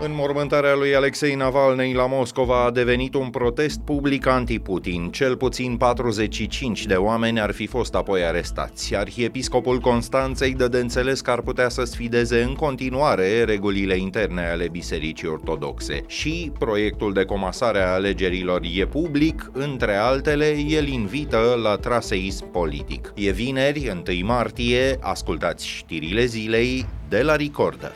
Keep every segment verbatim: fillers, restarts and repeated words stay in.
Înmormântarea lui Alexei Navalny la Moscova a devenit un protest public anti-Putin. Cel puțin patruzeci și cinci de oameni ar fi fost apoi arestați. Arhiepiscopul Constanței dă de înțeles că ar putea să sfideze în continuare regulile interne ale Bisericii Ortodoxe. Și proiectul de comasare a alegerilor e public, între altele, el invită la traseism politic. E vineri, întâi martie, ascultați știrile zilei de la Recorder.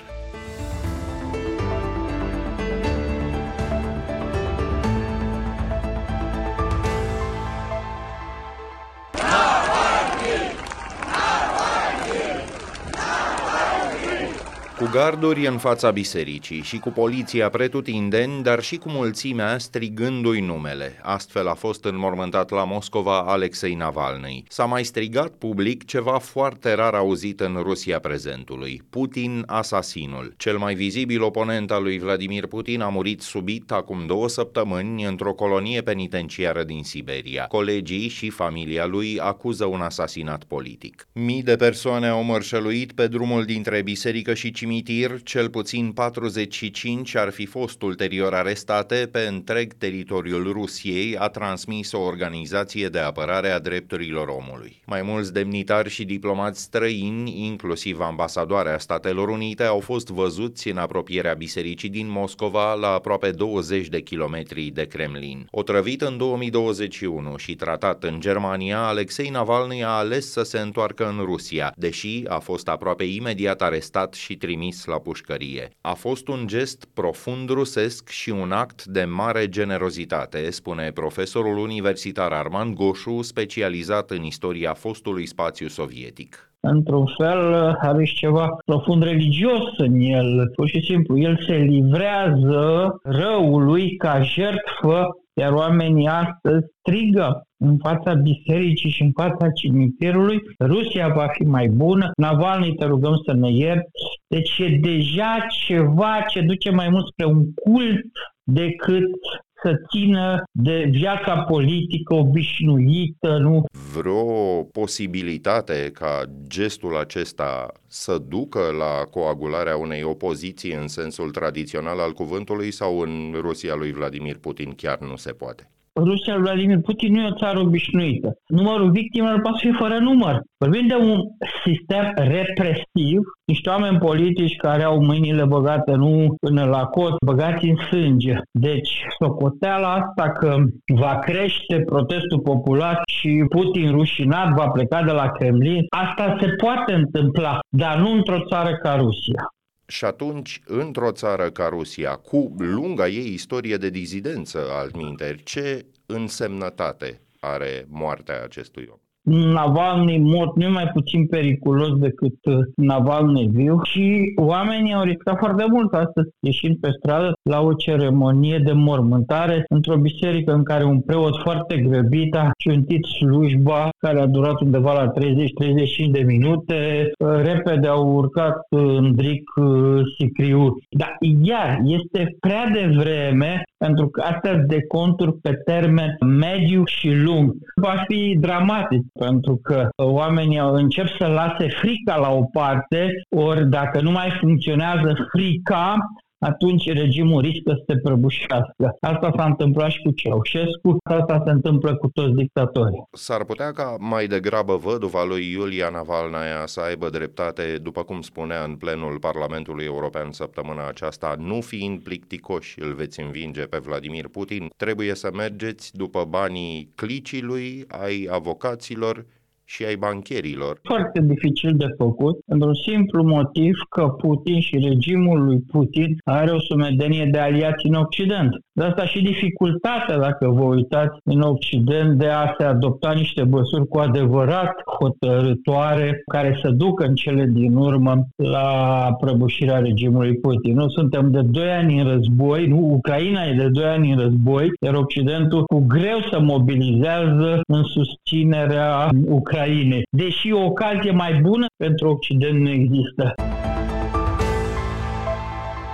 Cu garduri în fața bisericii și cu poliția pretutindeni, dar și cu mulțimea strigându-i numele. Astfel a fost înmormântat la Moscova Alexei Navalny. S-a mai strigat public ceva foarte rar auzit în Rusia prezentului: Putin asasinul. Cel mai vizibil oponent al lui Vladimir Putin a murit subit acum două săptămâni într-o colonie penitenciară din Siberia. Colegii și familia lui acuză un asasinat politic. Mii de persoane au mărșăluit pe drumul dintre biserică și cimitir. Cel puțin patruzeci și cinci ar fi fost ulterior arestate pe întreg teritoriul Rusiei, a transmis o organizație de apărare a drepturilor omului. Mai mulți demnitari și diplomați străini, inclusiv ambasadoarea Statelor Unite, au fost văzuți în apropierea bisericii din Moscova, la aproape douăzeci de kilometri de Kremlin. Otrăvit în două mii douăzeci și unu și tratat în Germania, Alexei Navalny a ales să se întoarcă în Rusia, deși a fost aproape imediat arestat și trimis la pușcărie. A fost un gest profund rusesc și un act de mare generozitate, spune profesorul universitar Arman Goșu, specializat în istoria fostului spațiu sovietic. Într-un fel are și ceva profund religios în el. Pur și simplu, el se livrează răului ca jertfă, iar oamenii astăzi strigă în fața bisericii și în fața cimitirului: Rusia va fi mai bună, Navalny, te rugăm să ne ierți. Deci e deja ceva ce duce mai mult spre un cult decât să țină de viața politică obișnuită, nu? Vreo posibilitate ca gestul acesta să ducă la coagularea unei opoziții în sensul tradițional al cuvântului, sau în Rusia lui Vladimir Putin chiar nu se poate? Rusia lui Vladimir Putin nu e o țară obișnuită. Numărul victimelor poate fi fără număr. Vorbim de un sistem represiv, niște oameni politici care au mâinile băgate nu până la cot, băgați în sânge. Deci, socoteala asta că va crește protestul popular și Putin rușinat va pleca de la Kremlin, asta se poate întâmpla, dar nu într-o țară ca Rusia. Și atunci, într-o țară ca Rusia, cu lunga ei istorie de dizidență altminteri, ce însemnătate are moartea acestui om? Navalny mort nu e mai puțin periculos decât Navalny viu și oamenii au riscat foarte mult astăzi ieșind pe stradă la o ceremonie de mormântare într-o biserică în care un preot foarte grăbit a ciuntit slujba, care a durat undeva la treizeci treizeci și cinci de minute. Repede au urcat în dric sicriul. Dar iar este prea devreme, pentru că astea de conturi pe termen mediu și lung. Va fi dramatic, pentru că oamenii încep să lase frica la o parte, ori dacă nu mai funcționează frica, atunci regimul riscă să se prăbușească. Asta s-a întâmplat și cu Ceaușescu, asta se întâmplă cu toți dictatorii. S-ar putea ca mai degrabă văduva lui Iulia Navalnaya să aibă dreptate, după cum spunea în plenul Parlamentului European săptămâna aceasta: nu fiind plicticoși, îl veți învinge pe Vladimir Putin, trebuie să mergeți după banii clicii lui, ai avocaților și ai bancherilor. Foarte dificil de făcut, pentru simplu motiv că Putin și regimul lui Putin are o sumedenie de aliați în Occident. De asta și dificultatea, dacă vă uitați, în Occident de a se adopta niște măsuri cu adevărat hotărâtoare care să ducă în cele din urmă la prăbușirea regimului Putin. Nu suntem de doi ani în război, nu, Ucraina e de doi ani în război, iar Occidentul cu greu se mobilizează în susținerea Ucrainei. Deși o ocazie mai bună pentru Occident nu există.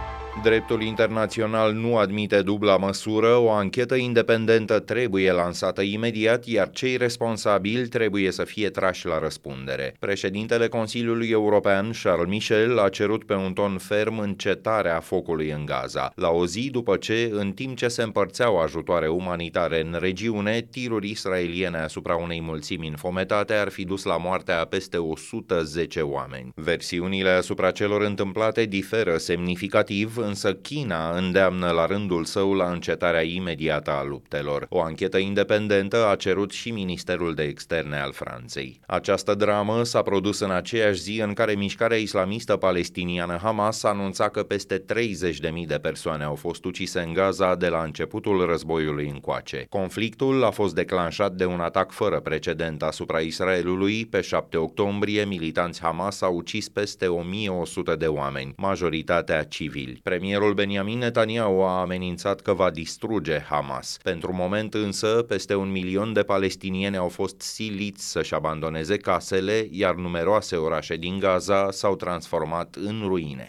Dreptul internațional nu admite dubla măsură, o anchetă independentă trebuie lansată imediat, iar cei responsabili trebuie să fie trași la răspundere. Președintele Consiliului European, Charles Michel, a cerut pe un ton ferm încetarea focului în Gaza, la o zi după ce, în timp ce se împărțeau ajutoare umanitare în regiune, tiruri israeliene asupra unei mulțimi înfometate ar fi dus la moartea a peste o sută zece oameni. Versiunile asupra celor întâmplate diferă semnificativ, însă China îndeamnă la rândul său la încetarea imediată a luptelor. O anchetă independentă a cerut și Ministerul de Externe al Franței. Această dramă s-a produs în aceeași zi în care mișcarea islamistă palestiniană Hamas anunța că peste treizeci de mii de persoane au fost ucise în Gaza de la începutul războiului încoace. Conflictul a fost declanșat de un atac fără precedent asupra Israelului. Pe șapte octombrie, militanți Hamas au ucis peste o mie o sută de oameni, majoritatea civili. Premierul Benjamin Netanyahu a amenințat că va distruge Hamas. Pentru moment însă, peste un milion de palestinieni au fost siliți să-și abandoneze casele, iar numeroase orașe din Gaza s-au transformat în ruine.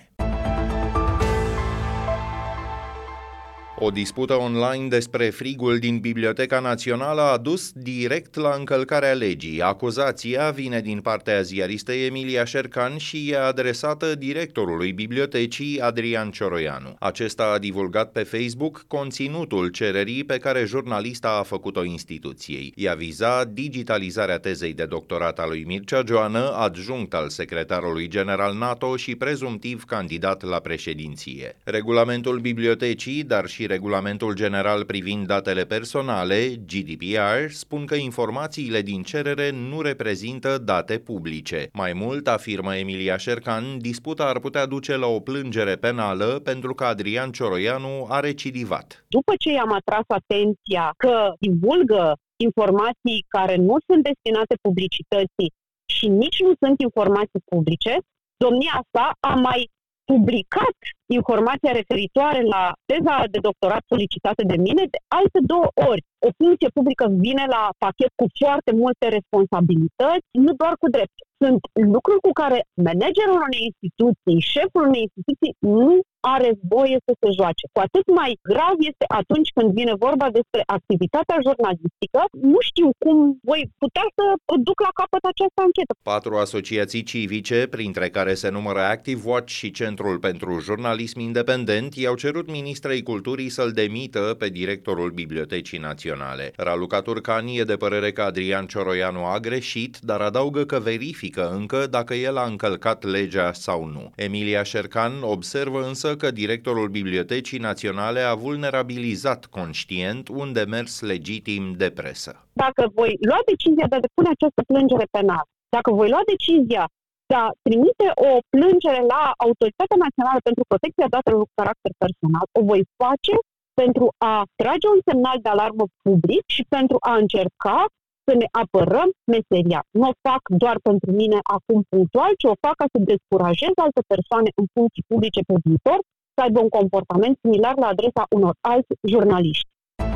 O dispută online despre frigul din Biblioteca Națională a dus direct la încălcarea legii. Acuzația vine din partea ziaristei Emilia Șercan și e adresată directorului bibliotecii, Adrian Cioroianu. Acesta a divulgat pe Facebook conținutul cererii pe care jurnalista a făcut-o instituției. Ea viza digitalizarea tezei de doctorat a lui Mircea Joană, adjunct al secretarului general NATO și prezumtiv candidat la președinție. Regulamentul bibliotecii, dar și Regulamentul General privind datele personale, G D P R, spun că informațiile din cerere nu reprezintă date publice. Mai mult, afirmă Emilia Șercan, disputa ar putea duce la o plângere penală pentru că Adrian Cioroianu a recidivat. După ce i-am atras atenția că divulgă informații care nu sunt destinate publicității și nici nu sunt informații publice, domnia sa a mai publicat informația referitoare la teza de doctorat solicitată de mine de alte două ori. O funcție publică vine la pachet cu foarte multe responsabilități, nu doar cu drepturi. Sunt lucruri cu care managerul unei instituții, șeful unei instituții nu are voie să se joace. Cu atât mai grav este atunci când vine vorba despre activitatea jurnalistică. Nu știu cum voi putea să duc la capăt această anchetă. Patru asociații civice, printre care se numără Active Watch și Centrul pentru Jurnalism Independent, i-au cerut ministrei culturii să-l demită pe directorul Bibliotecii Naționale. Raluca Turcan e de părere că Adrian Cioroianu a greșit, dar adaugă că verifică încă dacă el a încălcat legea sau nu. Emilia Șercan observă însă că directorul Bibliotecii Naționale a vulnerabilizat conștient un demers legitim de presă. Dacă voi lua decizia de a depune această plângere penală, dacă voi lua decizia de a trimite o plângere la Autoritatea Națională pentru Protecția Datelor cu caracter personal, o voi face pentru a trage un semnal de alarmă public și pentru a încerca să ne apărăm meseria. Nu o fac doar pentru mine acum punctual, ci o fac ca să descurajez alte persoane în funcții publice pe viitor să aibă un comportament similar la adresa unor alți jurnaliști.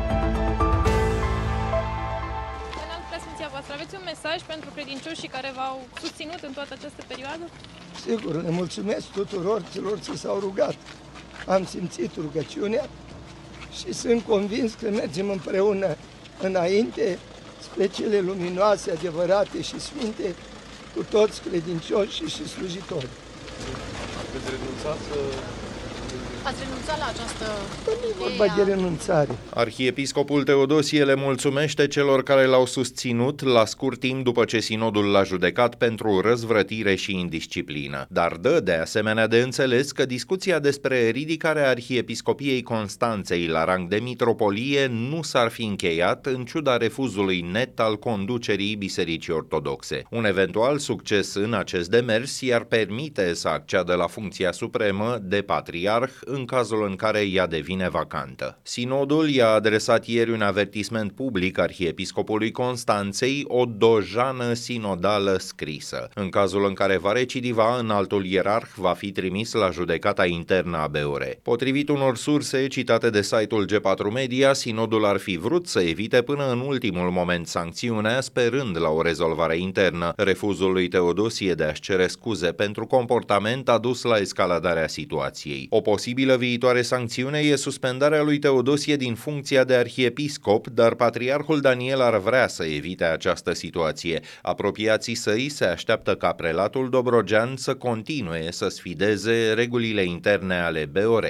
Aveți un mesaj pentru credincioșii care v-au susținut în toată această perioadă? Sigur, le mulțumesc tuturor celor ce s-au rugat. Am simțit rugăciunea și sunt convins că mergem împreună înainte spre cele luminoase, adevărate și sfinte, cu toți credincioșii și slujitori. Ați renunțat să... Ați renunțat la această... Nu e vorba de renunțare. Arhiepiscopul Teodosie le mulțumește celor care l-au susținut la scurt timp după ce sinodul l-a judecat pentru răzvrătire și indisciplină. Dar dă de asemenea de înțeles că discuția despre ridicarea Arhiepiscopiei Constanței la rang de mitropolie nu s-ar fi încheiat în ciuda refuzului net al conducerii Bisericii Ortodoxe. Un eventual succes în acest demers i-ar permite să acceadă la funcția supremă de patriarh în cazul în care ea devine vacantă. Sinodul i-a adresat ieri un avertisment public arhiepiscopului Constanței, o dojană sinodală scrisă. În cazul în care va recidiva, înaltul ierarh va fi trimis la judecata internă a B U R. Potrivit unor surse citate de site-ul G patru Media, sinodul ar fi vrut să evite până în ultimul moment sancțiunea, sperând la o rezolvare internă. Refuzul lui Teodosie de a-și cere scuze pentru comportament a dus la escaladarea situației. O posibilă posibilă viitoare sancțiune e suspendarea lui Teodosie din funcția de arhiepiscop, dar patriarhul Daniel ar vrea să evite această situație. Apropiații săi se așteaptă ca prelatul Dobrogean să continue să sfideze regulile interne ale B O R.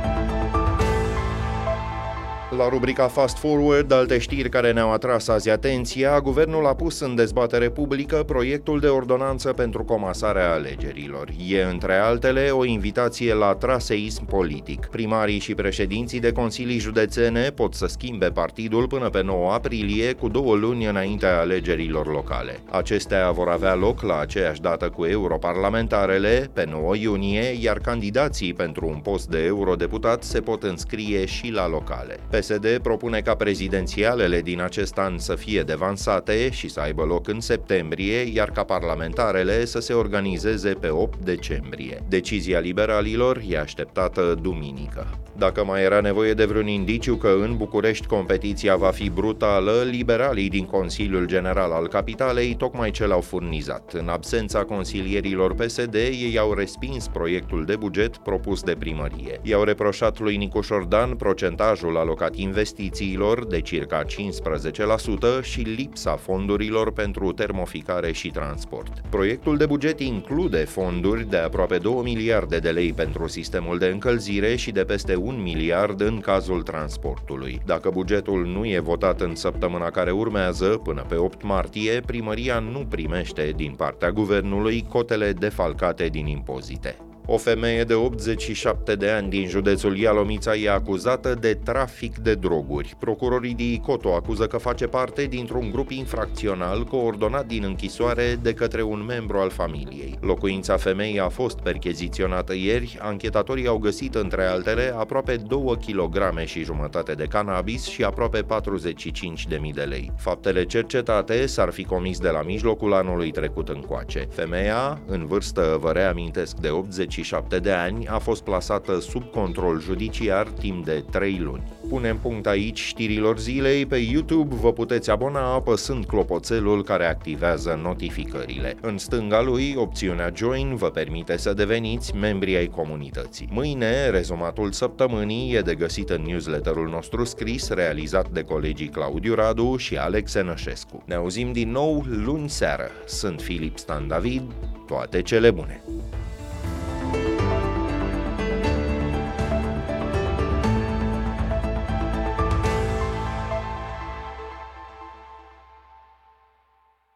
La rubrica Fast Forward, alte știri care ne-au atras azi atenția, guvernul a pus în dezbatere publică proiectul de ordonanță pentru comasarea alegerilor. E, între altele, o invitație la traseism politic. Primarii și președinții de consilii județene pot să schimbe partidul până pe nouă aprilie, cu două luni înaintea alegerilor locale. Acestea vor avea loc la aceeași dată cu europarlamentarele, pe nouă iunie, iar candidații pentru un post de eurodeputat se pot înscrie și la locale. P S D propune ca prezidențialele din acest an să fie devansate și să aibă loc în septembrie, iar ca parlamentarele să se organizeze pe opt decembrie. Decizia liberalilor e așteptată duminică. Dacă mai era nevoie de vreun indiciu că în București competiția va fi brutală, liberalii din Consiliul General al Capitalei tocmai ce l-au furnizat. În absența consilierilor P S D, ei au respins proiectul de buget propus de primărie. I-au reproșat lui Nicu Șordan procentajul alocat investițiilor de circa cincisprezece la sută și lipsa fondurilor pentru termoficare și transport. Proiectul de buget include fonduri de aproape două miliarde de lei pentru sistemul de încălzire și de peste un miliard în cazul transportului. Dacă bugetul nu e votat în săptămâna care urmează, până pe opt martie, primăria nu primește din partea guvernului cotele defalcate din impozite. O femeie de optzeci și șapte de ani din județul Ialomița e acuzată de trafic de droguri. Procurorii din Icoto acuză că face parte dintr-un grup infracțional coordonat din închisoare de către un membru al familiei. Locuința femeii a fost percheziționată ieri, anchetatorii au găsit între altele aproape două kilograme și jumătate de cannabis și aproape patruzeci și cinci de mii de lei. Faptele cercetate s-ar fi comis de la mijlocul anului trecut încoace. Femeia, în vârstă, vă reamintesc, de optzeci și șapte de ani, a fost plasată sub control judiciar timp de trei luni. Punem punct aici știrilor zilei. Pe YouTube vă puteți abona apăsând clopoțelul care activează notificările. În stânga lui, opțiunea Join vă permite să deveniți membri ai comunității. Mâine, rezumatul săptămânii e de găsit în newsletterul nostru scris, realizat de colegii Claudiu Radu și Alex Enășescu. Ne auzim din nou luni seară. Sunt Filip Stan David, toate cele bune!